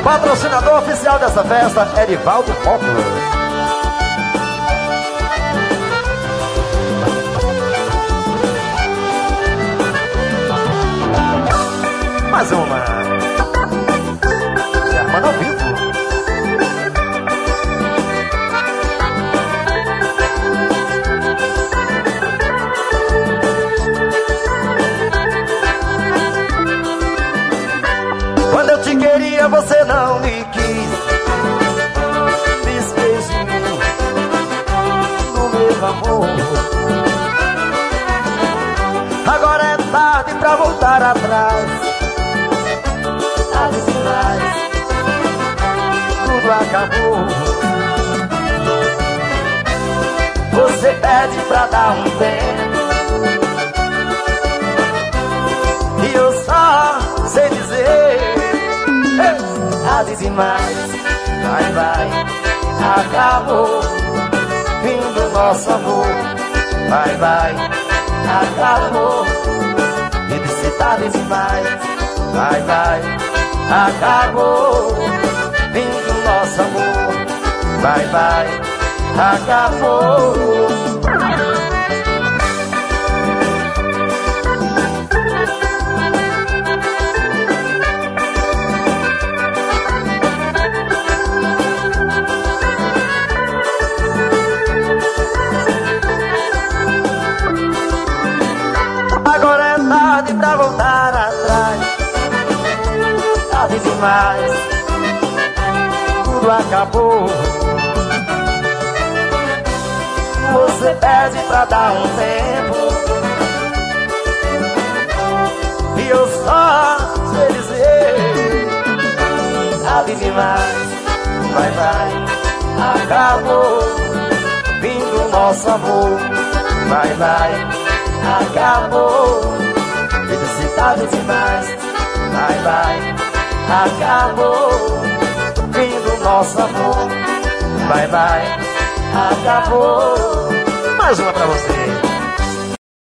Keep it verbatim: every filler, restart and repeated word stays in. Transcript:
Patrocinador oficial dessa festa, Erivaldo Foco. Mais uma. Germano ao vivo. Quando eu te queria, você não me quis. Desfez de mim no meu amor. Agora é tarde pra voltar atrás. Tarde demais, tudo acabou. Você pede pra dar um tempo e eu só sei dizer: tarde demais, vai, vai, acabou. Fim do nosso amor, vai, vai, acabou. E disse tarde demais, vai, vai, acabou. Fim do nosso amor, vai, vai, acabou. Agora é tarde pra voltar atrás. Tarde demais, tudo acabou. Você pede pra dar um tempo e eu só sei dizer: tarde demais, vai, vai, acabou. Fim do nosso amor, vai, vai, acabou. E disse tarde demais, vai, vai, acabou. Fim do nosso amor, vai, vai, acabou. Mais uma pra você.